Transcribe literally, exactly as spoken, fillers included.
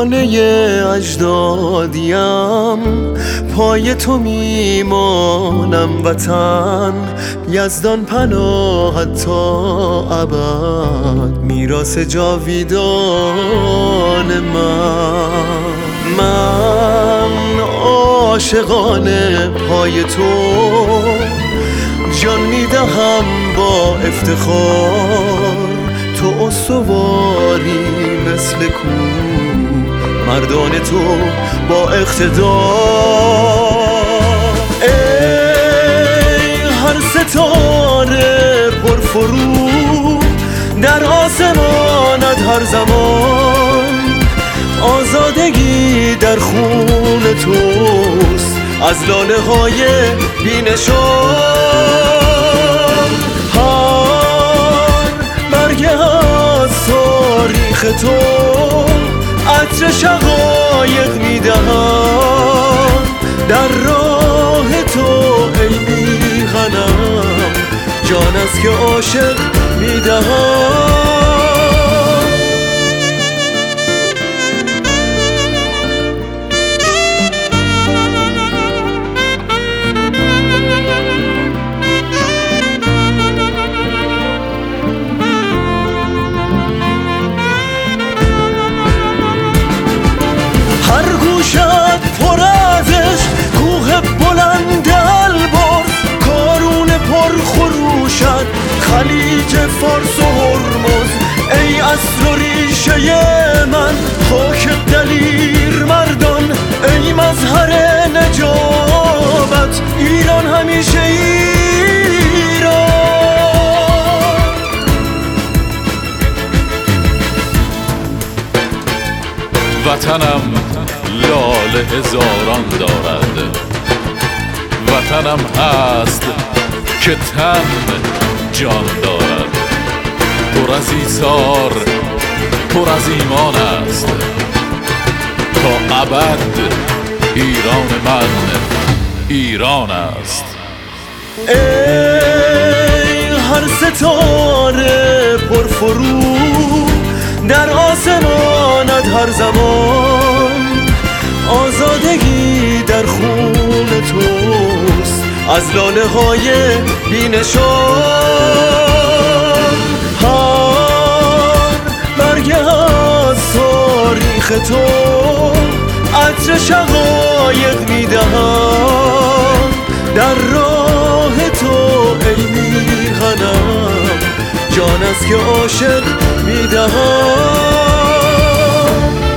خانه اجدادیم، پای تو میمانم وطن. یزدان پناهت تا ابد، میراث جاویدان من. من عاشقانه پای تو جان میدهم با افتخار. تو استواری مثل کوه، مردان تو با اقتدار. ای هر ستاره پرفروغ در آسمانت هر زمان، آزادگی در خون توست از لاله های بی‌نشان. هر برگه از تاریخ تو عطر شقایق میدهد، در راه تو ای میهنم جان است که عاشق میدهد. هر گوشت پر از عشق، کوه بلند البرز، کارون پر خروشت، خلیج فارس و هرمز. ای اصل و ریشه من، خاک دلیر مردان، ای مظهر نجابت، ایران همیشه ایران. وطنم لاله هزاران دارد، وطنم هست که تن جان دارد. پر از ایثار پر از ایمان است، تا ابد ایران من ایران است. ای هر ستاره پرفروغ در آسمانت هر زمان، آزادگی در خون توست از لاله های بی‌نشان. هر برگه از تاریخ تو عطر شقایق میدهد، در راه تو ای میهنم جان است که عاشق میدهد.